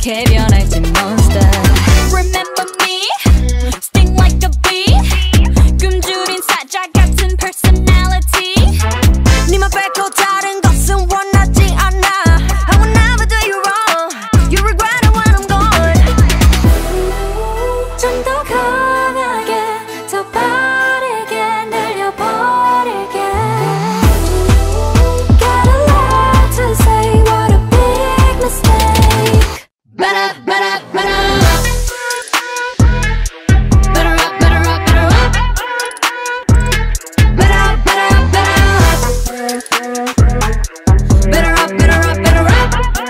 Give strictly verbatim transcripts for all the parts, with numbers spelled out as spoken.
어떻게 변할지 monster. Remember me? Sting like a bee. 굶주린 사자 같은 personality. 니만 뺏고 다른 것은 원하지 않아. I will never do you wrong. You regret it when I'm gone. 좀 더 강하게 더 빠르게 늘려버릴게. Got a lot to say, what a big mistake. Better, better, better. Better up, better up, better up. Better up, better up, better up. Better up, better up, better up.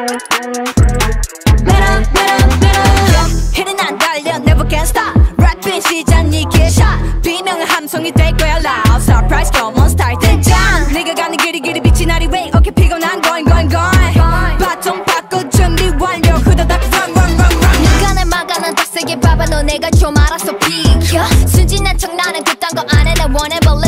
Better, better, better. Hitting 안 달려, never can stop. 랩인 시작 네 기샷. 비명은 함성이 될 거야 loud. Surprise, come on, start 등장. 네가 가는 길이 길이 빛이 나리 way. Okay, 피곤한 going, going, going. 바통 바꿔 준비 완료. 후다닥 run, run, run, run. 누가 날 막아난 더 세게 봐봐. 너 내가 좀 알아서 비켜. 순진한 척 나는 그딴 거 안 해. 나 원해 but